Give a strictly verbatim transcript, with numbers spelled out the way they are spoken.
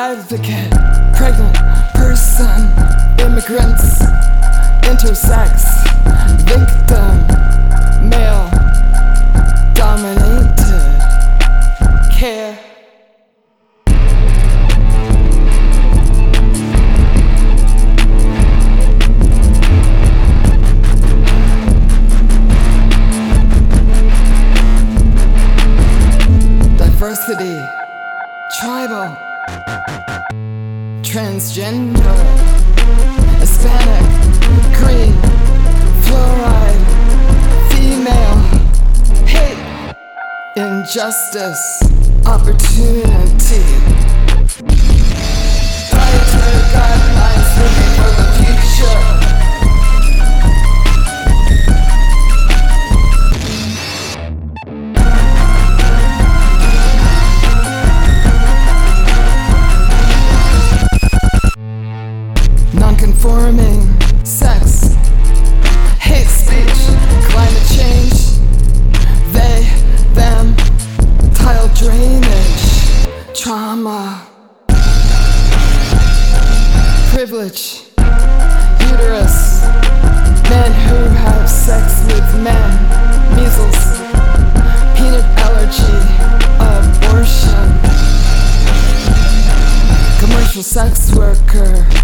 advocate, pregnant person, immigrants, intersex, victim, male, dominated, care. Diversity, tribal, transgender, Hispanic, green, fluoride, female, hate, injustice, opportunity. Dietary guidelines looking for the future. Non-conforming, sex, hate speech, climate change, they, them, tile drainage, trauma, privilege, uterus, men who have sex with men, measles, peanut allergy, abortion, commercial sex worker.